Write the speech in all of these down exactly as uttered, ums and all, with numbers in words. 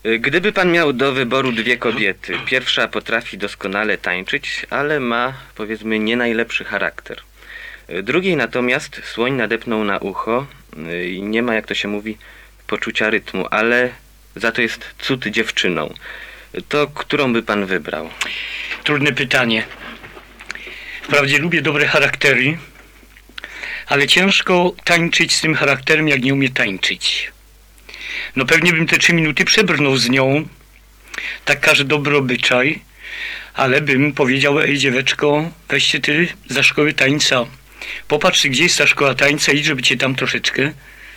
Gdyby pan miał do wyboru dwie kobiety, pierwsza potrafi doskonale tańczyć, ale ma, powiedzmy, nie najlepszy charakter. Drugiej natomiast słoń nadepnął na ucho i nie ma, jak to się mówi, poczucia rytmu, ale za to jest cud dziewczyną. To którą by pan wybrał? Trudne pytanie. Wprawdzie lubię dobre charaktery, ale ciężko tańczyć z tym charakterem, jak nie umie tańczyć. No pewnie bym te trzy minuty przebrnął z nią, tak każe dobry obyczaj, ale bym powiedział: ej dzieweczko, weźcie ty za szkoły tańca. Popatrz, gdzie jest ta szkoła tańca, idź, żeby cię tam troszeczkę.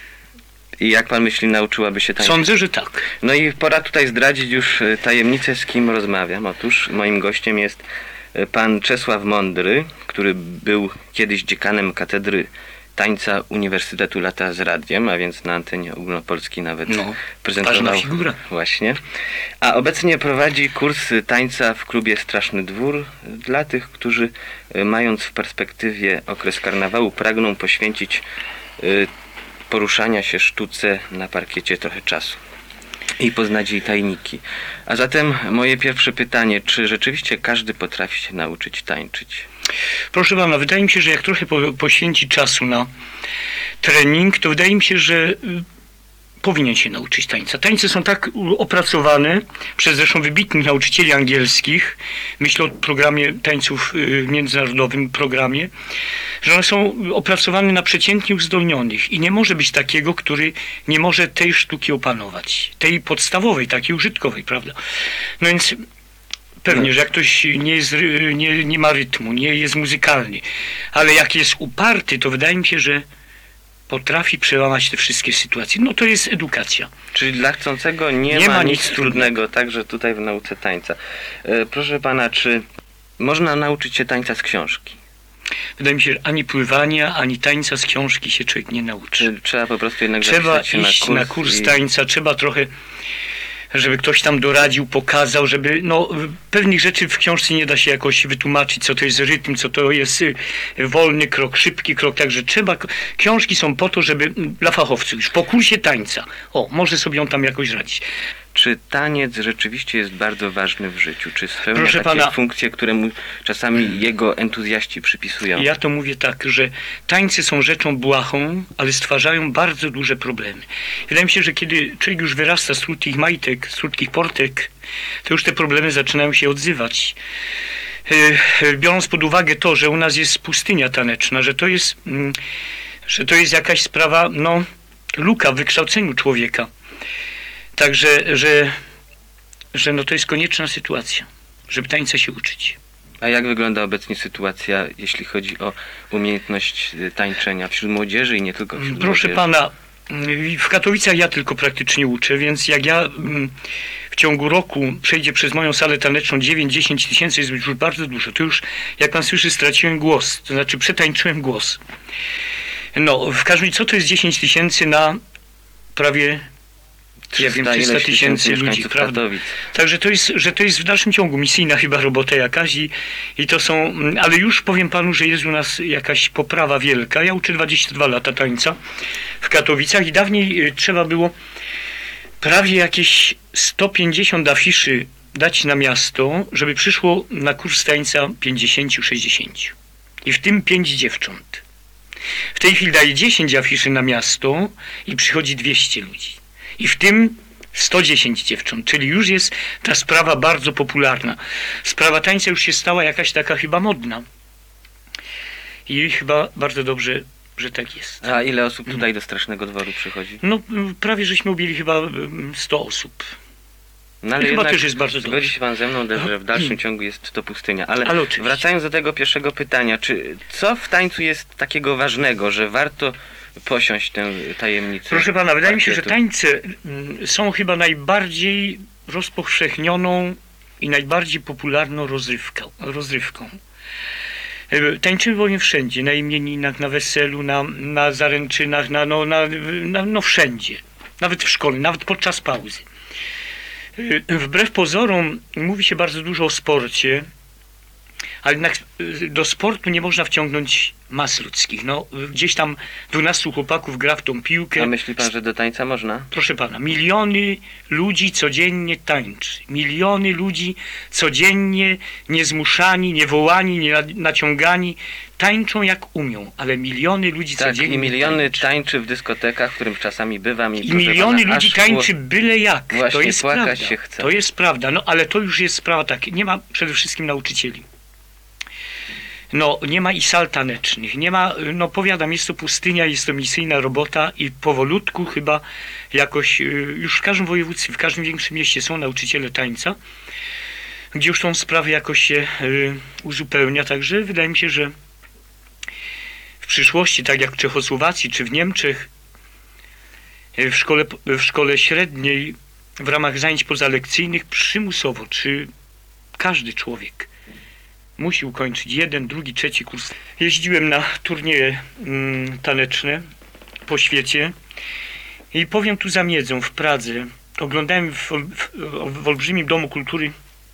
I jak pan myśli, nauczyłaby się tańczyć? Sądzę, że tak. No i pora tutaj zdradzić już tajemnicę, z kim rozmawiam. Otóż moim gościem jest pan Czesław Mądry, który był kiedyś dziekanem katedry tańca Uniwersytetu Lata z Radiem, a więc na antenie ogólnopolskiej nawet no, prezentował figura. Właśnie. A obecnie prowadzi kurs tańca w klubie Straszny Dwór dla tych, którzy mając w perspektywie okres karnawału pragną poświęcić y, poruszania się sztuce na parkiecie trochę czasu i poznać jej tajniki. A zatem moje pierwsze pytanie, czy rzeczywiście każdy potrafi się nauczyć tańczyć? Proszę pana, wydaje mi się, że jak trochę po, poświęci czasu na trening, to wydaje mi się, że y, powinien się nauczyć tańca. Tańce są tak opracowane przez zresztą wybitnych nauczycieli angielskich, myślę o programie tańców y, międzynarodowym programie, że one są opracowane na przeciętnie uzdolnionych i nie może być takiego, który nie może tej sztuki opanować, tej podstawowej, takiej użytkowej, prawda? No więc pewnie, że jak ktoś nie, jest, nie, nie ma rytmu, nie jest muzykalny, ale jak jest uparty, to wydaje mi się, że potrafi przełamać te wszystkie sytuacje. No to jest edukacja. Czyli dla chcącego nie, nie ma, ma nic nic trudnego, także tutaj w nauce tańca. E, proszę pana, czy można nauczyć się tańca z książki? Wydaje mi się, że ani pływania, ani tańca z książki się człowiek nie nauczy. Czy trzeba po prostu jednak Trzeba zapisać się iść na kurs, na kurs i... tańca, trzeba trochę, żeby ktoś tam doradził, pokazał, żeby, no, pewnych rzeczy w książce nie da się jakoś wytłumaczyć, co to jest rytm, co to jest wolny krok, szybki krok, także trzeba, książki są po to, żeby, dla fachowców, już po kursie tańca, o, może sobie on tam jakoś radzić. Czy taniec rzeczywiście jest bardzo ważny w życiu? Czy spełnia Proszę takie pana, funkcje, które mu czasami jego entuzjaści przypisują? Ja to mówię tak, że tańce są rzeczą błahą, ale stwarzają bardzo duże problemy. Wydaje mi się, że kiedy człowiek już wyrasta z krótkich majtek, z krótkich portek, to już te problemy zaczynają się odzywać. Biorąc pod uwagę to, że u nas jest pustynia taneczna, że to jest, że to jest jakaś sprawa, no, luka w wykształceniu człowieka. Także, że, że no to jest konieczna sytuacja, żeby tańca się uczyć. A jak wygląda obecnie sytuacja, jeśli chodzi o umiejętność tańczenia wśród młodzieży i nie tylko wśród Proszę młodzieży? pana, w Katowicach ja tylko praktycznie uczę, więc jak ja w ciągu roku przejdzie przez moją salę taneczną dziewięć do dziesięciu tysięcy, jest już bardzo dużo. To już, jak pan słyszy, straciłem głos, to znaczy przetańczyłem głos. No, w każdym razie, co to jest dziesięć tysięcy na prawie... Ja wiem, trzysta tysięcy ludzi, prawda? Także to jest, że to jest w dalszym ciągu misyjna chyba robota jakaś i, i to są, ale już powiem panu, że jest u nas jakaś poprawa wielka. Ja uczę dwadzieścia dwa lata tańca w Katowicach i dawniej trzeba było prawie jakieś sto pięćdziesiąt afiszy dać na miasto, żeby przyszło na kurs tańca pięćdziesięciu sześćdziesięciu. I w tym pięć dziewcząt. W tej chwili daje dziesięć afiszy na miasto i przychodzi dwieście ludzi. I w tym sto dziesięć dziewcząt, czyli już jest ta sprawa bardzo popularna. Sprawa tańca już się stała jakaś taka chyba modna. I chyba bardzo dobrze, że tak jest. A ile osób tutaj do Strasznego Dworu przychodzi? No prawie żeśmy ubili chyba sto osób. No, ale chyba też jest bardzo zgodzi dobrze. się pan ze mną, że w dalszym ciągu jest to pustynia. Ale, ale wracając do tego pierwszego pytania, czy co w tańcu jest takiego ważnego, że warto posiąść tę tajemnicę? Proszę pana, wydaje mi się, że parkietu? tańce są chyba najbardziej rozpowszechnioną i najbardziej popularną rozrywką. rozrywką. Tańczymy bowiem wszędzie, na imieninach, na weselu, na, na zaręczynach, na, no, na, na, no wszędzie. Nawet w szkole, nawet podczas pauzy. Wbrew pozorom mówi się bardzo dużo o sporcie, Ale jednak y, do sportu nie można wciągnąć mas ludzkich. No, y, gdzieś tam dwunastu chłopaków gra w tą piłkę. A myśli pan, że do tańca można? Proszę pana, miliony ludzi codziennie tańczy. Miliony ludzi codziennie niezmuszani, niewołani, nie na- naciągani, tańczą jak umią, ale miliony ludzi Tak, codziennie i miliony tańczy. tańczy w dyskotekach, w którym czasami bywam. I, I proszę miliony pana, ludzi aż tańczy szło- byle jak. Właśnie To jest płakać prawda. się chce. To jest prawda, no ale to już jest sprawa tak. Nie ma przede wszystkim nauczycieli. No, nie ma i sal tanecznych, nie ma, no powiadam, jest to pustynia, jest to misyjna robota i powolutku chyba jakoś, y, już w każdym województwie, w każdym większym mieście są nauczyciele tańca, gdzie już tą sprawę jakoś się y, uzupełnia, także wydaje mi się, że w przyszłości, tak jak w Czechosłowacji czy w Niemczech, y, w szkole, w szkole średniej, w ramach zajęć pozalekcyjnych przymusowo, czy każdy człowiek musi ukończyć jeden, drugi, trzeci kurs. Jeździłem na turnieje mm, taneczne po świecie i powiem tu za miedzą, w Pradze. Oglądałem w, w, w olbrzymim Domu Kultury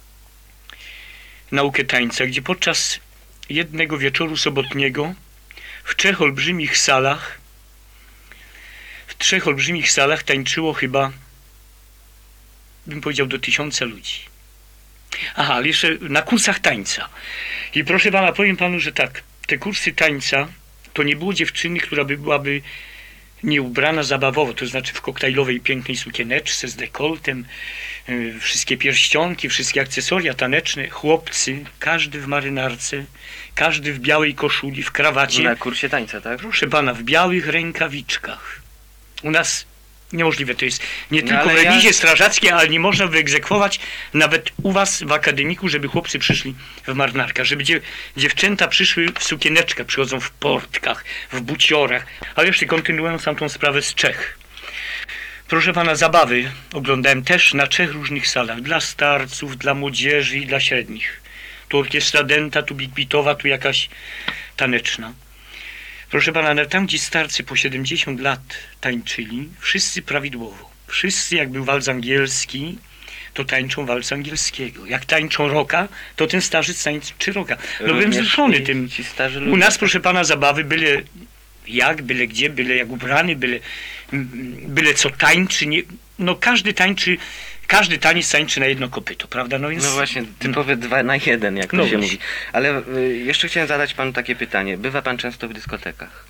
naukę tańca, gdzie podczas jednego wieczoru sobotniego w trzech olbrzymich salach w trzech olbrzymich salach tańczyło chyba, bym powiedział, do tysiąca ludzi. Aha, ale jeszcze na kursach tańca. I proszę pana, powiem panu, że tak, te kursy tańca, to nie było dziewczyny, która by byłaby nie ubrana zabawowo, to znaczy w koktajlowej pięknej sukieneczce z dekoltem, yy, wszystkie pierścionki, wszystkie akcesoria taneczne, chłopcy, każdy w marynarce, każdy w białej koszuli, w krawacie. Na kursie tańca, tak? Proszę pana, w białych rękawiczkach. U nas niemożliwe to jest. Nie No, tylko ale w rewizie ja- strażackiej, ale nie można wyegzekwować nawet u was w akademiku, żeby chłopcy przyszli w marynarkach, żeby dziew dziewczęta przyszły w sukieneczkach, przychodzą w portkach, w buciorach. Ale jeszcze kontynuując tamtą sprawę z Czech. Proszę pana, zabawy oglądałem też na trzech różnych salach. Dla starców, dla młodzieży i dla średnich. Tu orkiestra dęta, tu big-beatowa, tu jakaś taneczna. Proszę pana, ale tam gdzie starcy po siedemdziesiąt lat tańczyli, wszyscy prawidłowo. Wszyscy, jak był walc angielski, to tańczą walc angielskiego. Jak tańczą rocka, to ten starzec tańczy rocka. No byłem Również wzruszony i tym. Ci starzy U ludzie. nas, proszę pana, zabawy byle jak, byle gdzie, byle jak ubrany, byle, byle co tańczy. Nie, no każdy tańczy, każdy taniec tańczy na jedno kopyto, prawda? No, więc, No właśnie, typowe dwa na jeden, jak to No się właśnie. mówi. Ale y, jeszcze chciałem zadać panu takie pytanie. Bywa pan często w dyskotekach?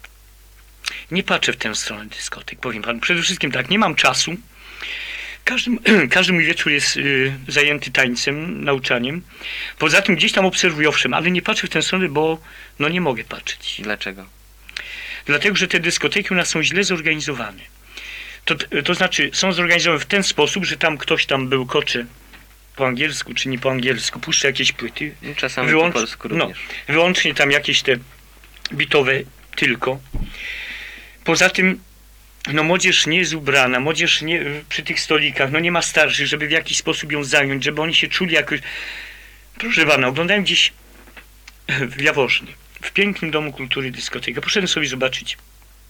Nie patrzę w tę stronę dyskotek, powiem panu. Przede wszystkim tak, nie mam czasu. Każdy, każdy mój wieczór jest y, zajęty tańcem, nauczaniem. Poza tym gdzieś tam obserwuję, owszem, ale nie patrzę w tę stronę, bo no nie mogę patrzeć. Dlaczego? Dlatego, że te dyskoteki u nas są źle zorganizowane. To, to znaczy, są zorganizowane w ten sposób, że tam ktoś tam był kocze po angielsku, czy nie po angielsku, puszcza jakieś płyty. No, czasami Wyłącz- po polsku no, również. wyłącznie tam jakieś te bitowe tylko. Poza tym, no młodzież nie jest ubrana, młodzież nie, przy tych stolikach, no nie ma starszych, żeby w jakiś sposób ją zająć, żeby oni się czuli jakoś... Proszę pana, oglądałem gdzieś w Jaworznie, w pięknym Domu Kultury dyskotekę. Poszedłem sobie zobaczyć,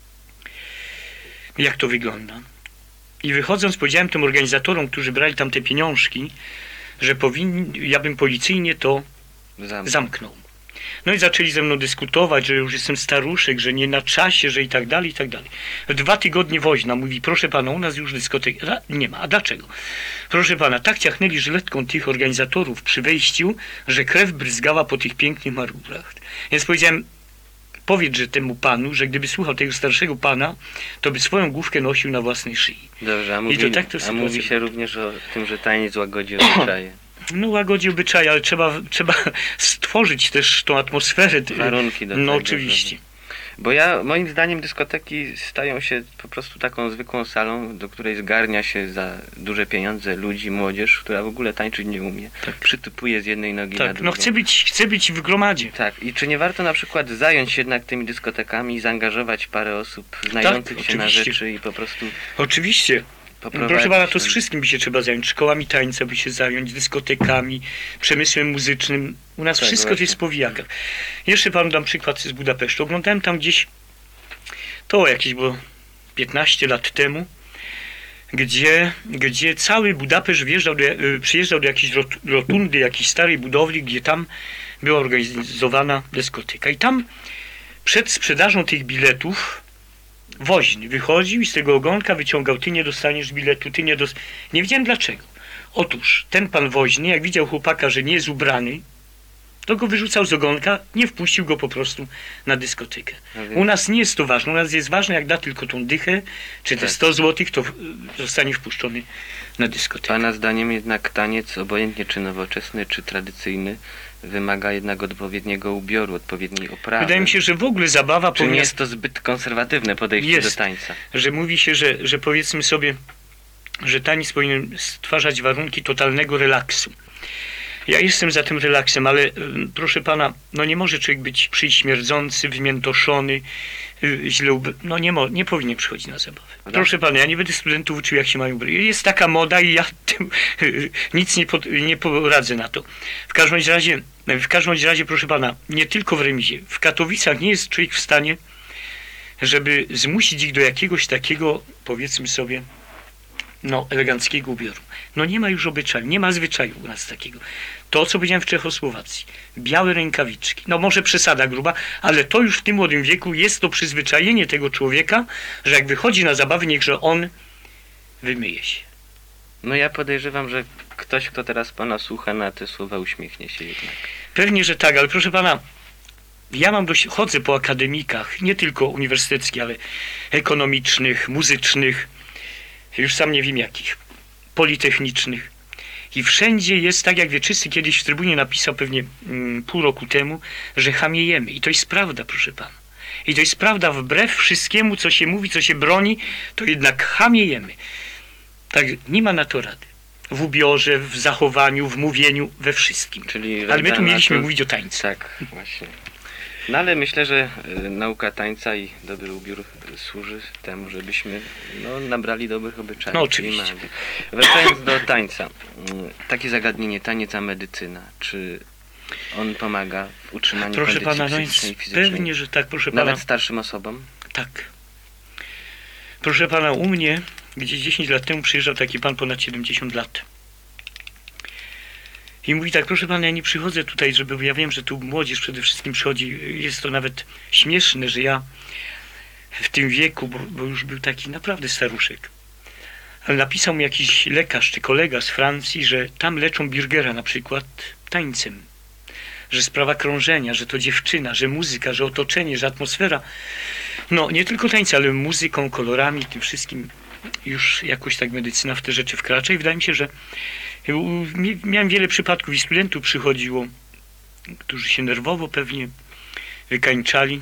jak to wygląda. I wychodząc, powiedziałem tym organizatorom, którzy brali tam te pieniążki, że powinni, ja bym policyjnie to Zam- zamknął. No i zaczęli ze mną dyskutować, że już jestem staruszek, że nie na czasie, że i tak dalej, i tak dalej. Dwa tygodnie woźna mówi, proszę pana, u nas już dyskotek a, nie ma. A dlaczego? Proszę pana, tak ciachnęli żyletką tych organizatorów przy wejściu, że krew bryzgała po tych pięknych marubrach. Więc powiedziałem, powiedz, że temu panu, że gdyby słuchał tego starszego pana, to by swoją główkę nosił na własnej szyi. Dobrze, a, mówi, to tak to a sytuacja mówi się była. również o tym, że taniec łagodzi obyczaje. No łagodzi obyczaje, ale trzeba, trzeba stworzyć też tą atmosferę. Warunki do No tego, oczywiście. żeby- Bo ja, moim zdaniem dyskoteki stają się po prostu taką zwykłą salą, do której zgarnia się za duże pieniądze ludzi, młodzież, która w ogóle tańczyć nie umie. Tak. Przytupuje z jednej nogi na Tak, drugą. no chcę być, chcę być w gromadzie. Tak, i czy nie warto na przykład zająć się jednak tymi dyskotekami i zaangażować parę osób znających się na oczywiście. rzeczy i po prostu Oczywiście. poprowadzić... Proszę pana, to z ten- wszystkim by się trzeba zająć. Szkołami tańca by się zająć, dyskotekami, przemysłem muzycznym. U nas Tak, wszystko to właśnie. jest w powijakach. Jeszcze panu dam przykład z Budapesztu. Oglądałem tam gdzieś, to jakieś było piętnaście lat temu, gdzie, gdzie cały Budapeszt wjeżdżał do, y, przyjeżdżał do jakiejś rot- rotundy, jakiejś starej budowli, gdzie tam była organizowana dyskoteka. I tam przed sprzedażą tych biletów woźny wychodził i z tego ogonka wyciągał: ty nie dostaniesz biletu, ty nie dos... Nie wiedziałem dlaczego. Otóż ten pan woźny, jak widział chłopaka, że nie jest ubrany, to go wyrzucał z ogonka, nie wpuścił go po prostu na dyskotekę. U nas nie jest to ważne. U nas jest ważne, jak da tylko tą dychę, czy te Tak. sto złotych, to zostanie wpuszczony na dyskotekę. Pana zdaniem jednak taniec, obojętnie czy nowoczesny, czy tradycyjny, wymaga jednak odpowiedniego ubioru, odpowiedniej oprawy. Wydaje mi się, że w ogóle zabawa Czy nie powinna... jest to zbyt konserwatywne podejście Jest. do tańca? że mówi się, że, że powiedzmy sobie, że taniec powinien stwarzać warunki totalnego relaksu. Ja jestem za tym relaksem, ale y, proszę pana, no nie może człowiek być przyśmierdzący, wymiętoszony, y, źle ub... No nie, mo... nie powinien przychodzić na zabawę. No. Proszę pana, ja nie będę studentów uczył, jak się mają ubrać. Jest taka moda i ja tym, y, nic nie, pod... nie poradzę na to. W każdym razie, w każdym razie, proszę pana, nie tylko w remizie. W Katowicach nie jest człowiek w stanie, żeby zmusić ich do jakiegoś takiego, powiedzmy sobie, no, eleganckiego ubioru. No nie ma już obyczaju, nie ma zwyczaju u nas takiego. To, co powiedziałem w Czechosłowacji. Białe rękawiczki. No może przesada gruba, ale to już w tym młodym wieku jest to przyzwyczajenie tego człowieka, że jak wychodzi na zabawy, niechże on wymyje się. No ja podejrzewam, że ktoś, kto teraz pana słucha, na te słowa uśmiechnie się jednak. Pewnie, że tak, ale proszę pana, ja mam dość, chodzę po akademikach, nie tylko uniwersyteckich, ale ekonomicznych, muzycznych, już sam nie wiem jakich, politechnicznych. I wszędzie jest tak, jak Wieczysty kiedyś w Trybunie napisał pewnie mm, pół roku temu, że chamiejemy. I to jest prawda, proszę pana. I to jest prawda, wbrew wszystkiemu, co się mówi, co się broni, to jednak chamiejemy. Tak, nie ma na to rady. W ubiorze, w zachowaniu, w mówieniu, we wszystkim. Czyli Ale my rada tu na mieliśmy to- mówić o tańcu. Tak, właśnie. No ale myślę, że y, nauka tańca i dobry ubiór y, służy temu, żebyśmy no, nabrali dobrych obyczajów. No, czyli oczywiście. magii. Wracając do tańca. y, Takie zagadnienie, taniec a medycyna. Czy on pomaga w utrzymaniu Proszę kondycji pana, no więc psychicznej i fizycznej? pewnie, że tak, proszę Nawet pana. starszym osobom? Tak. Proszę pana, u mnie gdzieś dziesięć lat temu przyjeżdżał taki pan ponad siedemdziesiąt lat. I mówi tak: proszę pana, ja nie przychodzę tutaj, żeby, ja wiem, że tu młodzież przede wszystkim przychodzi. Jest to nawet śmieszne, że ja w tym wieku, bo, bo już był taki naprawdę staruszek, ale napisał mi jakiś lekarz czy kolega z Francji, że tam leczą Birgera na przykład tańcem. Że sprawa krążenia, że to dziewczyna, że muzyka, że otoczenie, że atmosfera. No, nie tylko tańce, ale muzyką, kolorami, tym wszystkim już jakoś tak medycyna w te rzeczy wkracza i wydaje mi się, że u- mi- miałem wiele przypadków i studentów przychodziło, którzy się nerwowo pewnie wykańczali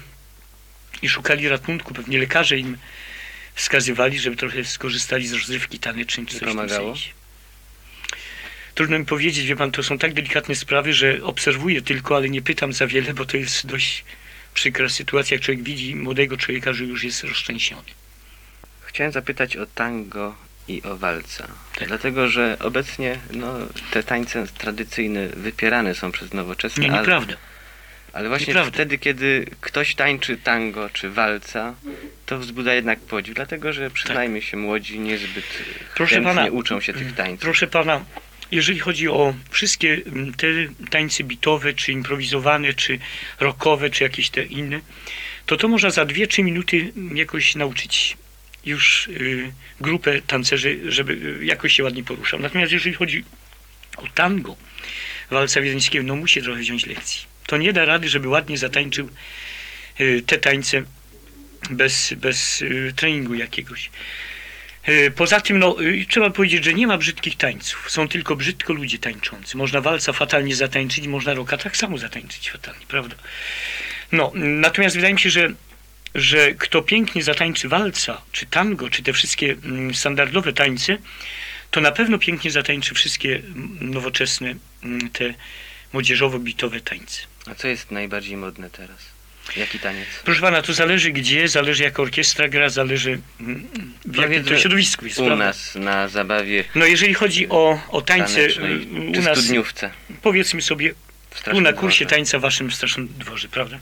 i szukali ratunku. Pewnie lekarze im wskazywali, żeby trochę skorzystali z rozrywki tanecznej czy coś w tym Pomagało? sensie. Trudno mi powiedzieć, wie pan, to są tak delikatne sprawy, że obserwuję tylko, ale nie pytam za wiele, bo to jest dość przykra sytuacja, jak człowiek widzi młodego człowieka, że już jest rozszczęśniony. Chciałem zapytać o tango i o walca. Tak. Dlatego, że obecnie no, te tańce tradycyjne wypierane są przez nowoczesne. Nie, ale- nieprawda. Ale właśnie Nieprawda. wtedy, kiedy ktoś tańczy tango czy walca, to wzbudza jednak podziw, dlatego że przyznajmy się, młodzi niezbyt Proszę chętnie pana, uczą się tych tańców. Proszę pana, jeżeli chodzi o wszystkie mm, te tańce bitowe, czy improwizowane, czy rockowe, czy jakieś te inne, to to można za dwie trzy minuty jakoś nauczyć już y, grupę tancerzy, żeby y, jakoś się ładnie poruszał. Natomiast jeżeli chodzi o tango, walca wiedeńskiego, no musi trochę wziąć lekcji. To nie da rady, żeby ładnie zatańczył y, te tańce bez, bez y, treningu jakiegoś. Y, Poza tym, no, y, trzeba powiedzieć, że nie ma brzydkich tańców. Są tylko brzydko ludzie tańczący. Można walca fatalnie zatańczyć, można rocka tak samo zatańczyć fatalnie, prawda? No, natomiast wydaje mi się, że, że kto pięknie zatańczy walca, czy tango, czy te wszystkie mm, standardowe tańce, to na pewno pięknie zatańczy wszystkie mm, nowoczesne, mm, te młodzieżowo-bitowe tańce. A co jest najbardziej modne teraz? Jaki taniec? Proszę pana, to zależy gdzie, zależy jak orkiestra gra, zależy mm, w jakim Powiedz, to że środowisku jest, U prawda? nas na zabawie No jeżeli chodzi o, o tańce tanecznej, y, czy u nas, studniówce powiedzmy sobie, w tu Strasznym na kursie Dworze. tańca w waszym Strasznym Dworze, prawda?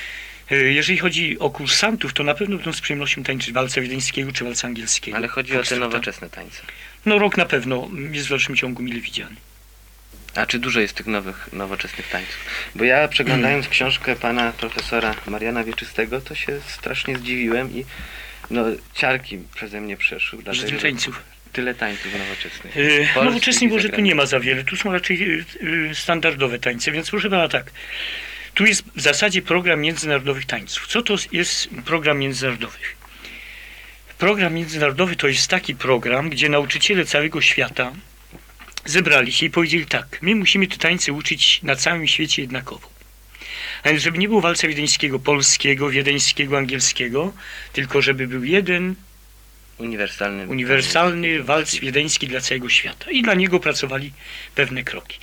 Y, Jeżeli chodzi o kursantów, to na pewno będą z przyjemnością tańczyć walca wiedeńskiego czy walca angielskiego. Ale chodzi o te Foxtrota. nowoczesne tańce. No rok na pewno jest w dalszym ciągu mile widziany. A czy dużo jest tych nowych, nowoczesnych tańców? Bo ja przeglądając książkę pana profesora Mariana Wieczystego, to się strasznie zdziwiłem i no, ciarki przeze mnie przeszły. Że dlatego, tych że tańców. Tyle tańców nowoczesnych. Yy, Polskich nowoczesnych i może tu zagranicznych. nie ma za wiele, tu są raczej yy, yy, standardowe tańce, więc proszę pana tak, tu jest w zasadzie program międzynarodowych tańców. Co to jest program międzynarodowych? Program międzynarodowy to jest taki program, gdzie nauczyciele całego świata zebrali się i powiedzieli tak, my musimy te tańce uczyć na całym świecie jednakowo. A więc żeby nie było walca wiedeńskiego, polskiego, wiedeńskiego, angielskiego, tylko żeby był jeden Uniwersalny. uniwersalny walc wiedeński dla całego świata. I dla niego pracowali pewne kroki.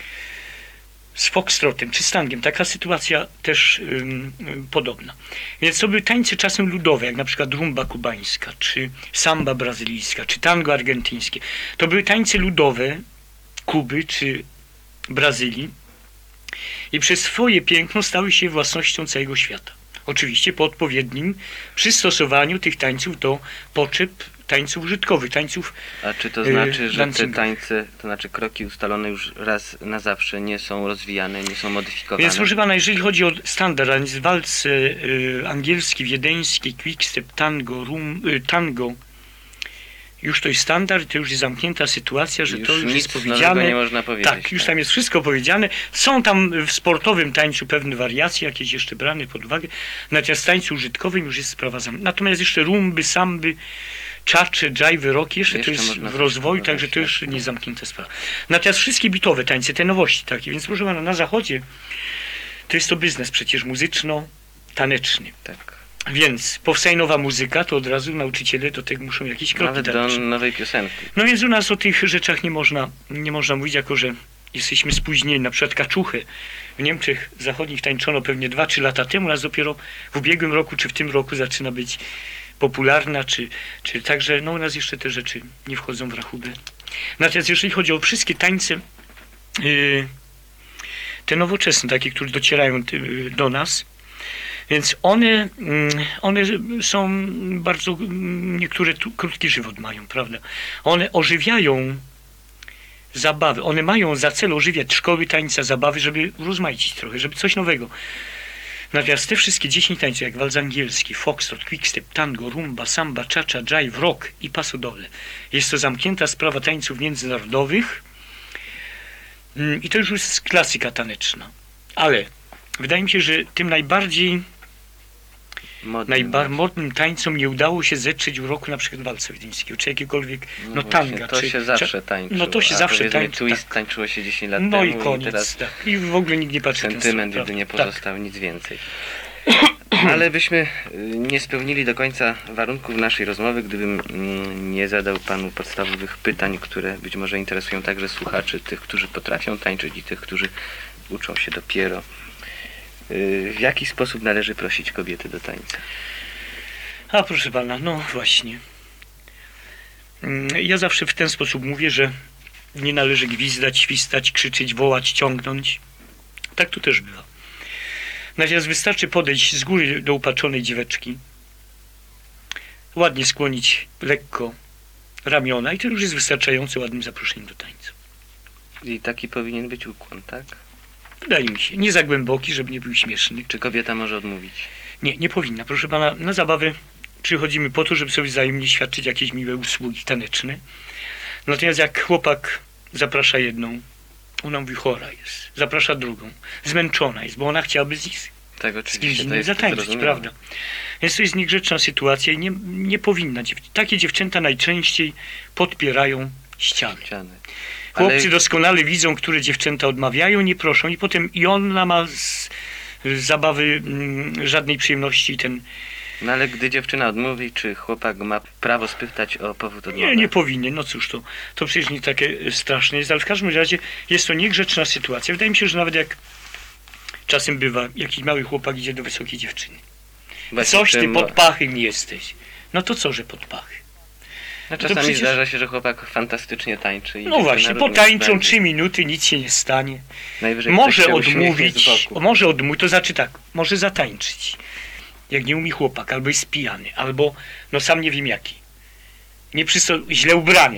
Z foxtrotem czy z tangiem taka sytuacja też ym, ym, podobna. Więc to były tańce czasem ludowe, jak na przykład rumba kubańska, czy samba brazylijska, czy tango argentyńskie. To były tańce ludowe Kuby czy Brazylii i przez swoje piękno stały się własnością całego świata. Oczywiście po odpowiednim przystosowaniu tych tańców do potrzeb tańców użytkowych, tańców A czy to yy, znaczy, że te dancingowych. tańce, to znaczy kroki ustalone już raz na zawsze nie są rozwijane, nie są modyfikowane? Więc proszę pana, jeżeli chodzi o standard, a więc walc y, angielski, wiedeński, quickstep, tango, rum, y, tango, już to jest standard, to już jest zamknięta sytuacja, że Już to już nic jest nowego powiedziane. nie można powiedzieć, Tak, już tak. tam jest wszystko powiedziane. Są tam w sportowym tańcu pewne wariacje, jakieś jeszcze brane pod uwagę. Natomiast w tańcu użytkowym już jest sprawa zamknięta. Natomiast jeszcze rumby, samby, czacze, dżajwy, roki, jeszcze, Jeszcze to jest można w coś rozwoju, próbować, także to tak. już nie zamknięta sprawa. Natomiast wszystkie bitowe tańce, te nowości takie, więc proszę pana, na zachodzie to jest to biznes przecież muzyczno-taneczny. Tak. Więc powstaje nowa muzyka, to od razu nauczyciele do tego muszą jakieś kroki Nawet do dalej. nowej piosenki. No więc u nas o tych rzeczach nie można, nie można mówić, jako że jesteśmy spóźnieni. Na przykład kaczuchę w Niemczech Zachodnich tańczono pewnie dwa trzy lata temu, u nas dopiero w ubiegłym roku czy w tym roku zaczyna być popularna, czy, czy także no u nas jeszcze te rzeczy nie wchodzą w rachubę. Natomiast jeżeli chodzi o wszystkie tańce yy, te nowoczesne, takie, które docierają yy, do nas, więc one, mm, one są bardzo, mm, niektóre tu, krótki żywot mają, prawda? One ożywiają zabawy, one mają za cel ożywiać szkoły tańca, zabawy, żeby urozmaicić trochę, żeby coś nowego. Natomiast te wszystkie dziesięć tańców, jak walc angielski, foxtrot, quickstep, tango, rumba, samba, cha-cha, jive, rock i paso doble. Jest to zamknięta sprawa tańców międzynarodowych mm, i to już jest klasyka taneczna. Ale wydaje mi się, że tym najbardziej Modny. najbardziej modnym tańcom nie udało się zetrzeć uroku na przykład walca wiedeńskiego, czy jakiegokolwiek, no, No właśnie, tanga. to czy, się zawsze tańczyło. No to się a zawsze powiedzmy, tańczy, twist tak. tańczyło się dziesięć lat No i temu koniec, i teraz tak. I w ogóle nikt nie patrzy w tę sentyment stronę, jedynie prawda? pozostał, nic więcej. Ale byśmy y, nie spełnili do końca warunków naszej rozmowy, gdybym mm, nie zadał panu podstawowych pytań, które być może interesują także słuchaczy, tych, którzy potrafią tańczyć i tych, którzy uczą się dopiero. Y, W jaki sposób należy prosić kobiety do tańca? A proszę pana, no właśnie. Mm, Ja zawsze w ten sposób mówię, że nie należy gwizdać, świstać, krzyczeć, wołać, ciągnąć. Tak to też bywa. Natomiast wystarczy podejść z góry do upatrzonej dzieweczki, ładnie skłonić lekko ramiona i to już jest wystarczająco ładnym zaproszeniem do tańca. I taki powinien być ukłon, tak? Wydaje mi się. Nie za głęboki, żeby nie był śmieszny. Czy kobieta może odmówić? Nie, nie powinna. Proszę pana, na zabawę przychodzimy po to, żeby sobie wzajemnie świadczyć jakieś miłe usługi taneczne. Natomiast jak chłopak zaprasza jedną, ona mówi chora jest, zaprasza drugą, zmęczona jest, bo ona chciałaby z, Tak, z kimś oczywiście. To innym jest zatańczyć, zrozumiałe. prawda? Więc to jest niegrzeczna sytuacja i nie, nie powinna. dziew- Takie dziewczęta najczęściej podpierają ściany. Ściany. Chłopcy Ale- doskonale widzą, które dziewczęta odmawiają, nie proszą i potem i ona ma z, z zabawy mm, żadnej przyjemności i ten No ale gdy dziewczyna odmówi, czy chłopak ma prawo spytać o powód odmowy? Nie, nie powinien. No cóż, to, to przecież nie takie straszne jest, ale w każdym razie jest to niegrzeczna sytuacja. Wydaje mi się, że nawet jak czasem bywa, jakiś mały chłopak idzie do wysokiej dziewczyny. Właśnie Coś ty tym- pod pachy mi jesteś. No to co, że pod pachy? No, to czasami przecież- zdarza się, że chłopak fantastycznie tańczy. I No dziewczyna właśnie, również potańczą będzie. trzy minuty, nic się nie stanie. Najwyżej Może ktoś się uśmiechnie odmówić, z boku. może odmówić, to znaczy tak, może zatańczyć. Jak nie umie chłopak, albo jest pijany, albo no sam nie wiem jaki. Nie przysto- źle ubrany.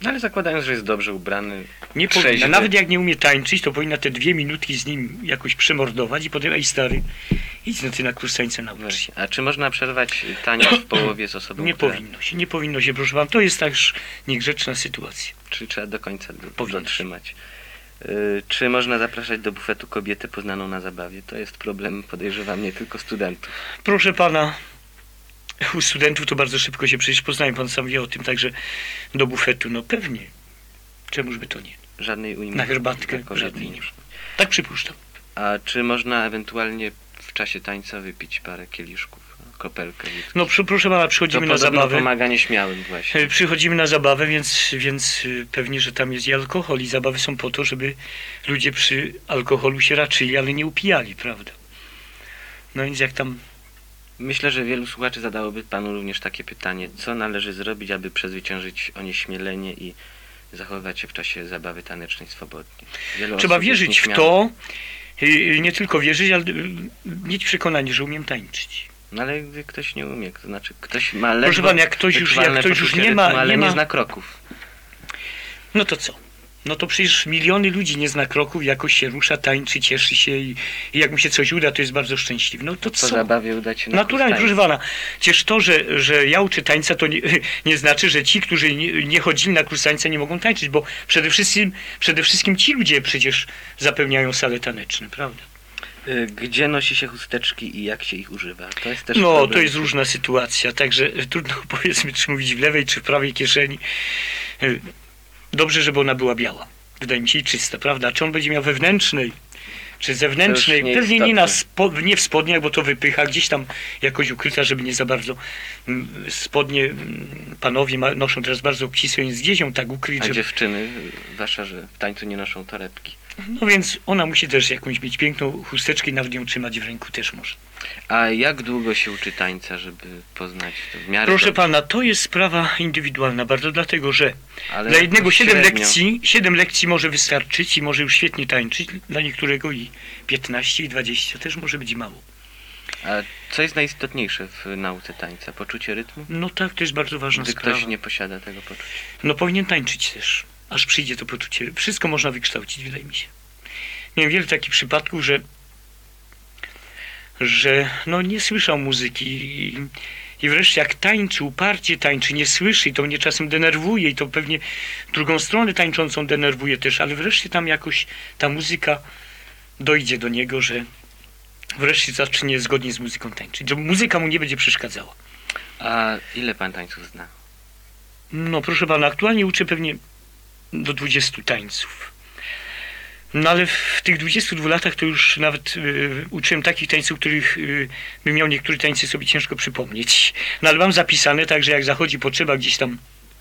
No ale zakładając, że jest dobrze ubrany, Nie powinna. trzeźwy. Nawet jak nie umie tańczyć, to powinna te dwie minutki z nim jakoś przemordować i potem, ej stary, idź no ty na kurs tańca naucz się. Właśnie. A czy można przerwać taniec w połowie z osobą, Nie która... powinno się, nie powinno się, proszę pan. To jest też niegrzeczna sytuacja. Czy trzeba do końca do, Powinno się. dotrzymać? Y, czy można zapraszać do bufetu kobietę poznaną na zabawie? To jest problem, podejrzewam, nie tylko studentów. Proszę pana, u studentów to bardzo szybko się przecież poznają, pan sam wie o tym, także do bufetu, no pewnie. Czemuż by to nie? Żadnej u nich Na herbatkę dla kobiety żadnej nie. nie. Tak przypuszczam. A czy można ewentualnie w czasie tańca wypić parę kieliszków, kopelkę? No przy, proszę pana, To przychodzimy na podobno zabawę. pomaga nieśmiałym właśnie. E, Przychodzimy na zabawę, więc, więc y, pewnie, że tam jest i alkohol i zabawy są po to, żeby ludzie przy alkoholu się raczyli, ale nie upijali, prawda? No więc jak tam... Myślę, że wielu słuchaczy zadałoby panu również takie pytanie, co należy zrobić, aby przezwyciężyć onieśmielenie i zachowywać się w czasie zabawy tanecznej swobodnie. Wielu Trzeba osób jest wierzyć w nieśmiałych. to, y, nie tylko wierzyć, ale y, mieć przekonanie, że umiem tańczyć. No ale gdy ktoś nie umie, to znaczy ktoś ma ledwo Proszę pana, jak ktoś już, jak wyczuwalne ktoś już poczucie nie ma, rytmu, ale nie nie ma, zna kroków. no to co? No to przecież miliony ludzi nie zna kroków, jakoś się rusza, tańczy, cieszy się i, i jak mu się coś uda, to jest bardzo szczęśliwy. No to Po co? zabawie udać się na Naturalnie, kurs proszę pana. Przecież to, że, że ja uczę tańca, to nie, nie znaczy, że ci, którzy nie, nie chodzili na kurs tańca, nie mogą tańczyć, bo przede wszystkim, przede wszystkim ci ludzie przecież zapełniają sale taneczne, prawda? Y, Gdzie nosi się chusteczki i jak się ich używa? To jest też No, problem. to jest różna sytuacja, także trudno powiedzmy, czy mówić w lewej, czy w prawej kieszeni. Y, Dobrze, żeby ona była biała. Wydaje mi się i czysta, prawda? Czy on będzie miał wewnętrznej, czy zewnętrznej? To już Pewnie nie, na nieistotne. spo, nie w spodniach, bo to wypycha, gdzieś tam jakoś ukryta, żeby nie za bardzo. mm, Spodnie mm, panowie ma, noszą teraz bardzo obcisłe, więc gdzieś ją tak ukryć, A żeby... dziewczyny, zwłaszcza, że w tańcu nie noszą torebki. No więc ona musi też jakąś mieć piękną chusteczkę i nawet ją trzymać w ręku też może. A jak długo się uczy tańca, żeby poznać to w miarę Proszę dobrze? pana, to jest sprawa indywidualna bardzo, dlatego że Ale dla jednego jakoś siedem średnio. lekcji, siedem lekcji może wystarczyć i może już świetnie tańczyć, dla niektórego i piętnaście i dwadzieścia też może być mało. A co jest najistotniejsze w nauce tańca? Poczucie rytmu? No tak, to jest bardzo ważna Gdy sprawa. ktoś nie posiada tego poczucia. No powinien tańczyć też, aż przyjdzie to poczucie. Wszystko można wykształcić, wydaje mi się. Miałem wiele takich przypadków, że że no nie słyszał muzyki i, i wreszcie jak tańczy, uparcie tańczy, nie słyszy i to mnie czasem denerwuje i to pewnie drugą stronę tańczącą denerwuje też, ale wreszcie tam jakoś ta muzyka dojdzie do niego, że wreszcie zacznie zgodnie z muzyką tańczyć, że muzyka mu nie będzie przeszkadzała. A ile pan tańców zna? No proszę pana, aktualnie uczę pewnie do dwudziestu tańców. No ale w tych dwudziestu dwóch latach to już nawet y, uczyłem takich tańców, których y, bym miał niektóre tańce sobie ciężko przypomnieć. No ale mam zapisane, także jak zachodzi potrzeba gdzieś tam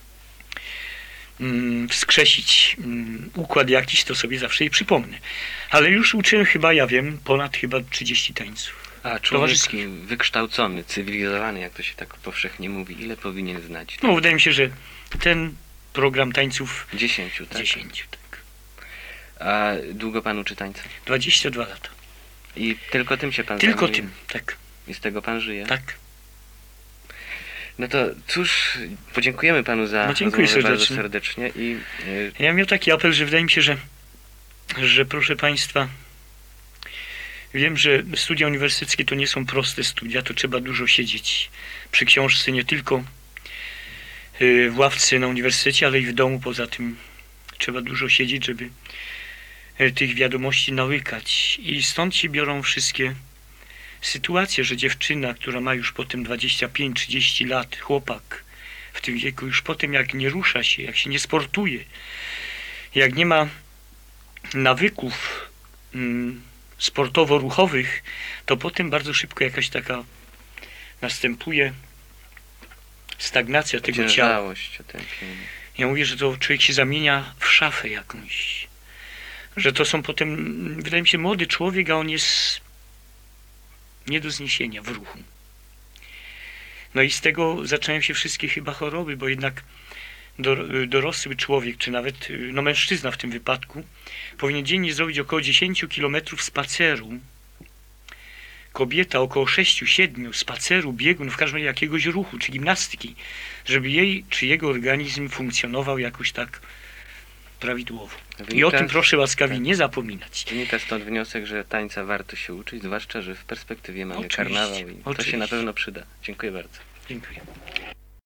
mm, wskrzesić mm, układ jakiś, to sobie zawsze jej przypomnę. Ale już uczyłem chyba, ja wiem, ponad chyba trzydziestu tańców. A człowiek Towarzyskich. wykształcony, cywilizowany, jak to się tak powszechnie mówi, ile powinien znać? No wydaje mi się, że ten program tańców Dziesięciu, tak? dziesięciu, tak. A długo pan uczy tańca? dwadzieścia dwa lata. I tylko tym się pan Tylko zajmuje? tym, tak, I z tego pan żyje? tak. No to cóż, podziękujemy panu za No, dziękuję rozmowę bardzo serdecznie. serdecznie i y, Ja miał taki apel, że wydaje mi się, że, że proszę państwa, wiem, że studia uniwersyteckie to nie są proste studia, to trzeba dużo siedzieć przy książce, nie tylko y, w ławce na uniwersytecie, ale i w domu. Poza tym trzeba dużo siedzieć, żeby y, tych wiadomości nałykać. I stąd się biorą wszystkie sytuacje, że dziewczyna, która ma już potem dwadzieścia pięć trzydzieści lat, chłopak w tym wieku, już potem jak nie rusza się, jak się nie sportuje, jak nie ma nawyków mm, sportowo-ruchowych, to potem bardzo szybko jakaś taka następuje stagnacja tego ciała. ociężałość, otępienie. Ja mówię, że to człowiek się zamienia w szafę jakąś. Że to są potem, wydaje mi się, młody człowiek, a on jest nie do zniesienia w ruchu. No i z tego zaczynają się wszystkie chyba choroby, bo jednak dor- dorosły człowiek, czy nawet no mężczyzna w tym wypadku, powinien dziennie zrobić około dziesięć kilometrów spaceru kobieta około sześciu, siedmiu, spaceru, biegu, no w każdym razie jakiegoś ruchu, czy gimnastyki, żeby jej czy jego organizm funkcjonował jakoś tak prawidłowo. I Wynika o tym z- proszę łaskawie tak. nie zapominać. Wynika stąd wniosek, że tańca warto się uczyć, zwłaszcza, że w perspektywie mamy Oczywiście, karnawał i to się oczywiście. na pewno przyda. Dziękuję bardzo. Dziękuję.